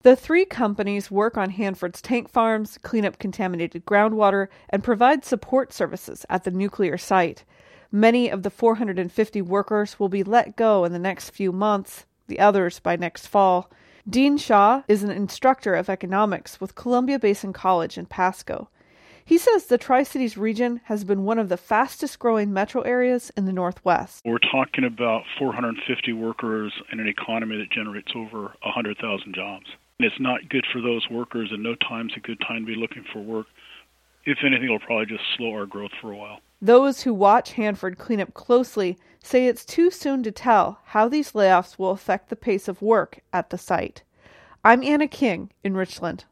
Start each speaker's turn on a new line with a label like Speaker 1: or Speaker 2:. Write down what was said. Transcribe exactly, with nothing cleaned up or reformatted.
Speaker 1: The three companies work on Hanford's tank farms, clean up contaminated groundwater, and provide support services at the nuclear site. Many of the four hundred fifty workers will be let go in the next few months, the others by next fall. Dean Shaw is an instructor of economics with Columbia Basin College in Pasco. He says the Tri-Cities region has been one of the fastest growing metro areas in the Northwest.
Speaker 2: We're talking about four hundred fifty workers in an economy that generates over one hundred thousand jobs. And it's not good for those workers, and no time's a good time to be looking for work. If anything, it'll probably just slow our growth for a while.
Speaker 1: Those who watch Hanford clean up closely say it's too soon to tell how these layoffs will affect the pace of work at the site. I'm Anna King in Richland.